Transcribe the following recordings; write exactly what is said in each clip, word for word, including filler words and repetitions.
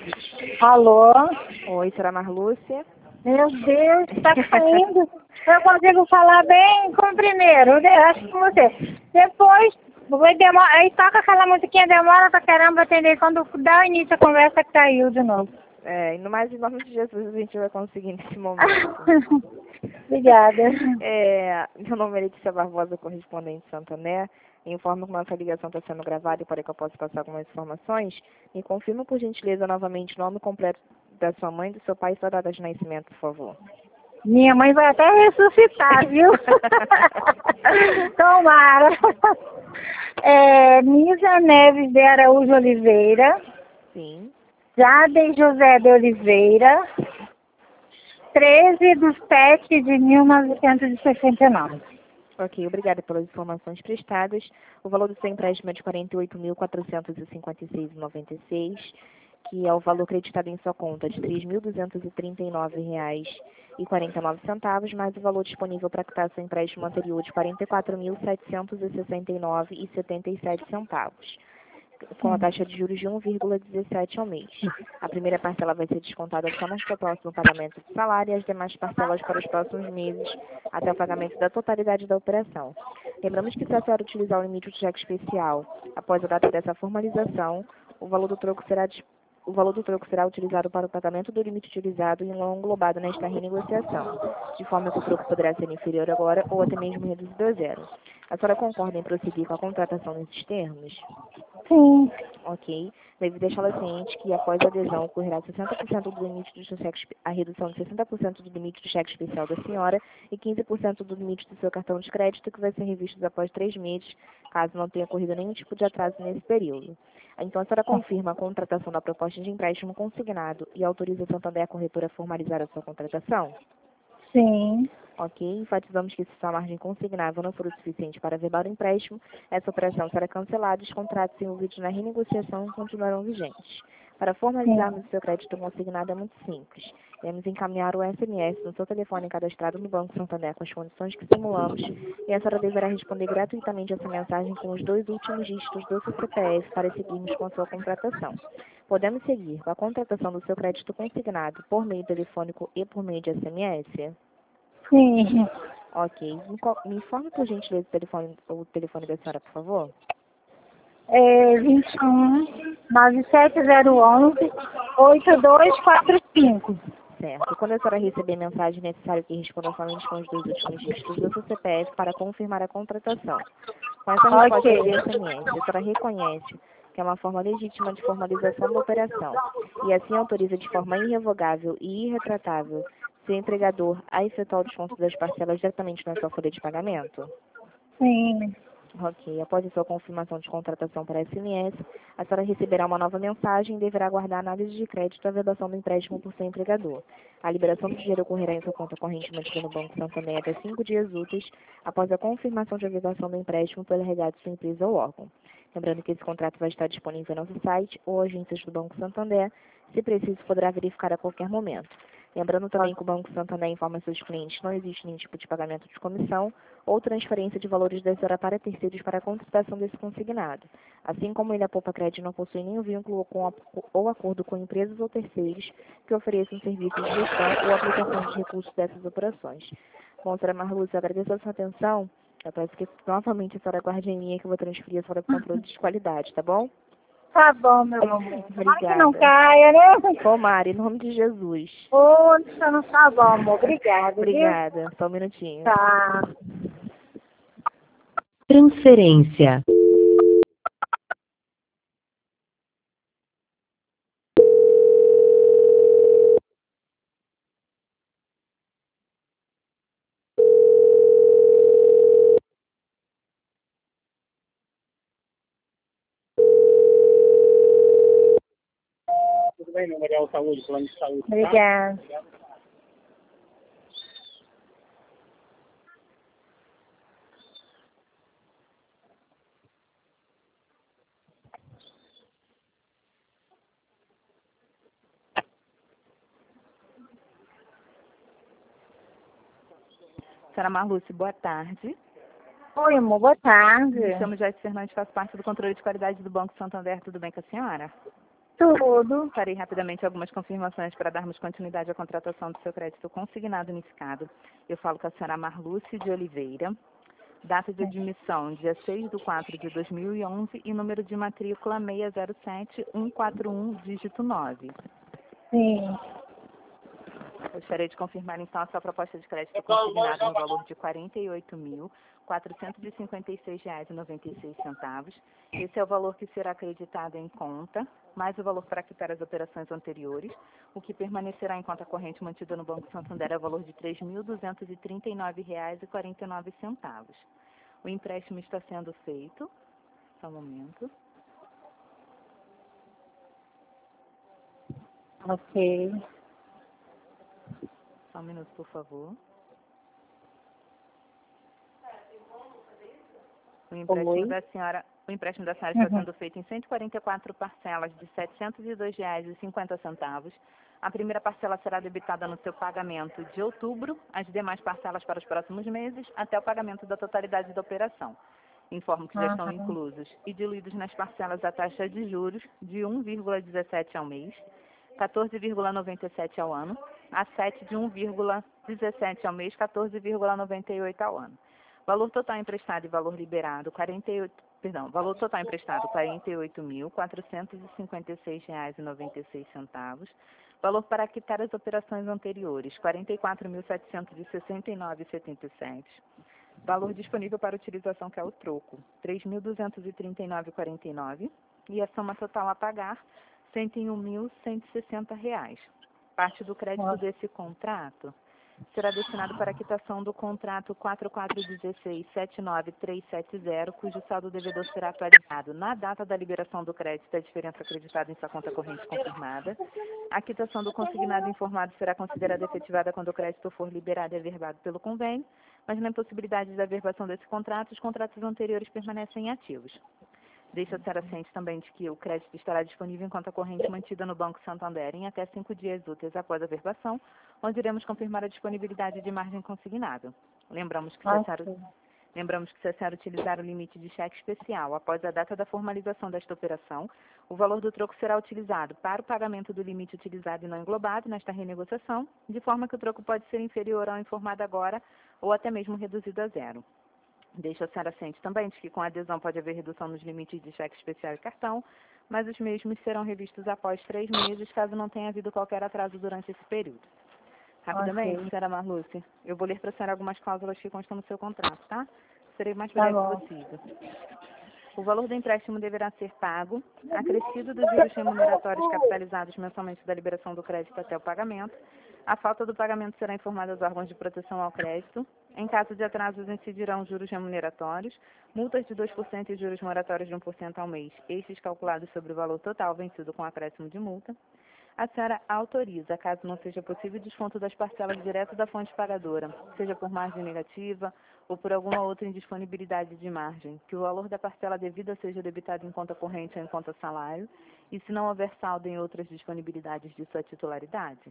Alô? Oi, senhora Marlúcia. Meu Deus, tá caindo. Eu consigo falar bem com o primeiro, eu acho que com você. Depois, vai demora, aí toca aquela musiquinha, demora pra caramba atender. Quando dá o início a conversa, caiu de novo. É, e no mais, em nome de Jesus, a gente vai conseguir nesse momento. Obrigada. É, meu nome é Letícia Barbosa, correspondente de Santander. Informo que nossa ligação está sendo gravada e para que eu possa passar algumas informações. Me confirma, por gentileza, novamente o nome completo da sua mãe, do seu pai e sua data de nascimento, por favor. Minha mãe vai até ressuscitar, viu? Tomara. É, Nisa Neves de Araújo Oliveira. Sim. Jade José de Oliveira. treze de sete de mil novecentos e sessenta e nove. Ok, obrigada pelas informações prestadas. O valor do seu empréstimo é de quarenta e oito mil, quatrocentos e cinquenta e seis reais e noventa e seis centavos, que é o valor creditado em sua conta de três mil duzentos e trinta e nove reais e quarenta e nove centavos, mais o valor disponível para quitar seu empréstimo anterior de quarenta e quatro mil, setecentos e sessenta e nove reais e setenta e sete centavos. Com a taxa de juros de um vírgula dezessete ao mês. A primeira parcela vai ser descontada só no seu próximo pagamento de salário e as demais parcelas para os próximos meses, até o pagamento da totalidade da operação. Lembramos que se a senhora utilizar o limite de cheque especial após a data dessa formalização, o valor do troco será o valor do troco será utilizado para o pagamento do limite utilizado e não englobado nesta renegociação, de forma que o troco poderá ser inferior agora ou até mesmo reduzido a zero. A senhora concorda em prosseguir com a contratação nesses termos? Sim. Ok. Deve deixá-la ciente que após a adesão ocorrerá sessenta por cento do limite do seu cheque, a redução de sessenta por cento do limite do cheque especial da senhora e quinze por cento do limite do seu cartão de crédito, que vai ser revisto após três meses, caso não tenha ocorrido nenhum tipo de atraso nesse período. Então, a senhora confirma a contratação da proposta de empréstimo consignado e autoriza a Santander a corretora a formalizar a sua contratação? Sim. Ok, enfatizamos que se sua margem consignável não for o suficiente para averbar o empréstimo, essa operação será cancelada e os contratos envolvidos na renegociação continuarão vigentes. Para formalizarmos o seu crédito consignado é muito simples. Devemos encaminhar o S M S no seu telefone cadastrado no Banco Santander com as condições que simulamos e a senhora deverá responder gratuitamente essa mensagem com os dois últimos dígitos do seu C P F para seguirmos com a sua contratação. Podemos seguir com a contratação do seu crédito consignado por meio telefônico e por meio de S M S? Sim. Ok. Me, co- me informe, por gentileza, o telefone, o telefone da senhora, por favor. É vinte e um, nove sete zero um um, oito dois quatro cinco. Certo. Quando a senhora receber a mensagem, é necessário que responda somente com os dois últimos dígitos do seu C P F para confirmar a contratação. Com essa resposta Ok. via S M S, a senhora reconhece que é uma forma legítima de formalização da operação e assim autoriza de forma irrevogável e irretratável seu empregador a efetuar o desconto das parcelas diretamente na sua folha de pagamento? Sim. Ok. Após a sua confirmação de contratação para S M S, a senhora receberá uma nova mensagem e deverá aguardar a análise de crédito e a vedação do empréstimo por seu empregador. A liberação do dinheiro ocorrerá em sua conta corrente mantida no Banco Santander até cinco dias úteis após a confirmação de vedação do empréstimo pelo encarregado de sua empresa ou órgão. Lembrando que esse contrato vai estar disponível em nosso site ou agências do Banco Santander. Se preciso, poderá verificar a qualquer momento. Lembrando também que o Banco Santander informa seus clientes que não existe nenhum tipo de pagamento de comissão ou transferência de valores da senhora para terceiros para a contratação desse consignado. Assim como ele, a Poupa Crédito não possui nenhum vínculo com a, ou acordo com empresas ou terceiros que ofereçam serviços de gestão ou aplicação de recursos dessas operações. Bom, senhora Marlúcia, eu agradeço a sua atenção. Eu peço que novamente a senhora guarde em linha que eu vou transferir a senhora para o controle de qualidade, tá bom? Tá bom, meu amor. Tomara que não Obrigada. caia, né? Tomara, em nome de Jesus. Poxa, não tá bom, amor. Obrigada, viu? Obrigada. Só um minutinho. Tá. Transferência. Tudo bem, Memorial Saúde, plano de saúde. Tá? Obrigada. Senhora Marlúcia, boa tarde. Oi, amor. Boa tarde. Me chamo Joyce Fernandes, faço parte do controle de qualidade do Banco Santander. Tudo bem com a senhora? Tudo. Farei rapidamente algumas confirmações para darmos continuidade à contratação do seu crédito consignado unificado. Eu falo com a senhora Marluce de Oliveira. Data de admissão, dia seis de quatro de dois mil e onze e número de matrícula seis zero sete um quatro um, dígito nove. Sim. Gostaria de confirmar, então, a sua proposta de crédito consignado no valor de quarenta e oito mil, quatrocentos e cinquenta e seis reais e noventa e seis centavos. Esse é o valor que será acreditado em conta, mais o valor para quitar as operações anteriores. O que permanecerá em conta corrente mantida no Banco Santander é o valor de três mil duzentos e trinta e nove reais e quarenta e nove centavos. O empréstimo está sendo feito. Só um momento. Ok. Só um minuto, por favor. O empréstimo Oi. da senhora, o empréstimo da senhora está sendo feito em cento e quarenta e quatro parcelas de setecentos e dois reais e cinquenta centavos. A primeira parcela será debitada no seu pagamento de outubro, as demais parcelas para os próximos meses, até o pagamento da totalidade da operação. Informo que já estão Aham. inclusos e diluídos nas parcelas a taxa de juros de um vírgula dezessete ao mês, quatorze vírgula noventa e sete ao ano, a sete de um vírgula dezessete ao mês, quatorze vírgula noventa e oito ao ano. Valor total emprestado e valor liberado, quarenta e oito, perdão, valor total emprestado, quarenta e oito mil, quatrocentos e cinquenta e seis reais e noventa e seis centavos. Valor para quitar as operações anteriores, quarenta e quatro mil, setecentos e sessenta e nove reais e setenta e sete. Valor disponível para utilização, que é o troco, três mil duzentos e trinta e nove reais e quarenta e nove. E a soma total a pagar, cento e um mil, cento e sessenta reais. Parte do crédito desse contrato será destinado para a quitação do contrato quatro quatro um seis sete nove três sete zero, cujo saldo devedor será atualizado na data da liberação do crédito e a diferença acreditada em sua conta corrente confirmada. A quitação do consignado informado será considerada efetivada quando o crédito for liberado e averbado pelo convênio, mas na impossibilidade da averbação desse contrato, os contratos anteriores permanecem ativos. Deixa a senhora ciente também de que o crédito estará disponível em conta corrente mantida no Banco Santander em até cinco dias úteis após a averbação, onde iremos confirmar a disponibilidade de margem consignada. Lembramos que se a senhora, lembramos que se a senhora utilizar o limite de cheque especial após a data da formalização desta operação, o valor do troco será utilizado para o pagamento do limite utilizado e não englobado nesta renegociação, de forma que o troco pode ser inferior ao informado agora ou até mesmo reduzido a zero. Deixa a senhora ciente também de que com a adesão pode haver redução nos limites de cheque especial e cartão, mas os mesmos serão revistos após três meses, caso não tenha havido qualquer atraso durante esse período. Rapidamente, Ok. senhora Marluce, eu vou ler para a senhora algumas cláusulas que constam no seu contrato, tá? Serei o mais Tá breve bom. possível. O valor do empréstimo deverá ser pago, acrescido dos juros remuneratórios capitalizados mensalmente da liberação do crédito até o pagamento. A falta do pagamento será informada aos órgãos de proteção ao crédito. Em caso de atrasos, incidirão juros remuneratórios, multas de dois por cento e juros moratórios de um por cento ao mês, estes calculados sobre o valor total vencido com acréscimo de multa. A senhora autoriza, caso não seja possível, desconto das parcelas direto da fonte pagadora, seja por margem negativa ou por alguma outra indisponibilidade de margem, que o valor da parcela devida seja debitado em conta corrente ou em conta salário, e se não houver saldo em outras disponibilidades de sua titularidade.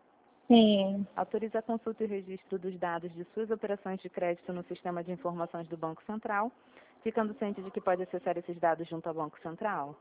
Sim. Autoriza a consulta e registro dos dados de suas operações de crédito no sistema de informações do Banco Central, ficando ciente de que pode acessar esses dados junto ao Banco Central.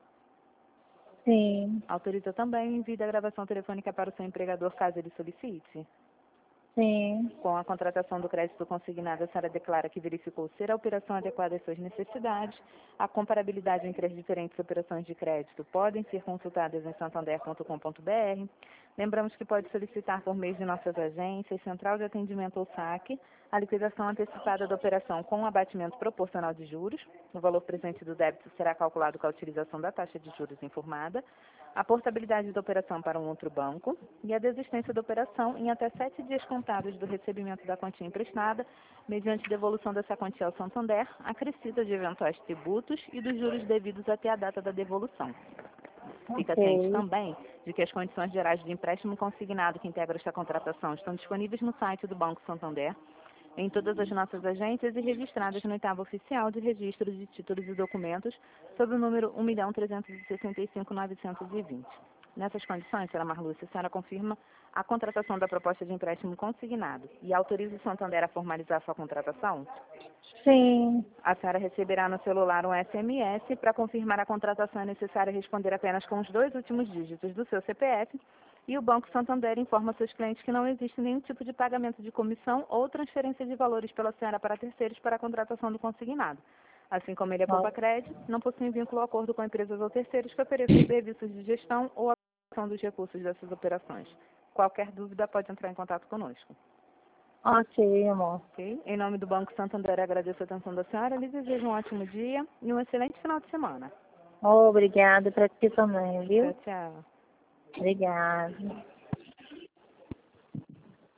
Sim. Autoriza também o envio da gravação telefônica para o seu empregador, caso ele solicite. Sim. Com a contratação do crédito consignado, a senhora declara que verificou ser a operação adequada às suas necessidades. A comparabilidade entre as diferentes operações de crédito podem ser consultadas em santander ponto com ponto br. Lembramos que pode solicitar por meio de nossas agências, Central de Atendimento ou saque, a liquidação antecipada da operação com um abatimento proporcional de juros. O valor presente do débito será calculado com a utilização da taxa de juros informada, a portabilidade da operação para um outro banco e a desistência da operação em até sete dias contados do recebimento da quantia emprestada, mediante devolução dessa quantia ao Santander, acrescida de eventuais tributos e dos juros devidos até a data da devolução. Fica Ok. ciente também de que as condições gerais de empréstimo consignado que integram esta contratação estão disponíveis no site do Banco Santander, em todas as nossas agências e registradas no oitavo oficial de registro de títulos e documentos, sob o número um milhão trezentos e sessenta e cinco mil novecentos e vinte. Nessas condições, senhora Marlúcia, a senhora confirma a contratação da proposta de empréstimo consignado e autoriza o Santander a formalizar sua contratação? Sim. A senhora receberá no celular um S M S. Para confirmar a contratação é necessário responder apenas com os dois últimos dígitos do seu C P F e o Banco Santander informa seus clientes que não existe nenhum tipo de pagamento de comissão ou transferência de valores pela senhora para terceiros para a contratação do consignado. Assim como ele é poupa crédito, não possui vínculo ou acordo com empresas ou terceiros que ofereçam serviços de gestão ou aplicação dos recursos dessas operações. Qualquer dúvida pode entrar em contato conosco. Ok, amor. Ok? Em nome do Banco Santander, agradeço a atenção da senhora, lhe desejo um ótimo dia e um excelente final de semana. Obrigada para ti também, viu? Tchau, tchau. Obrigada.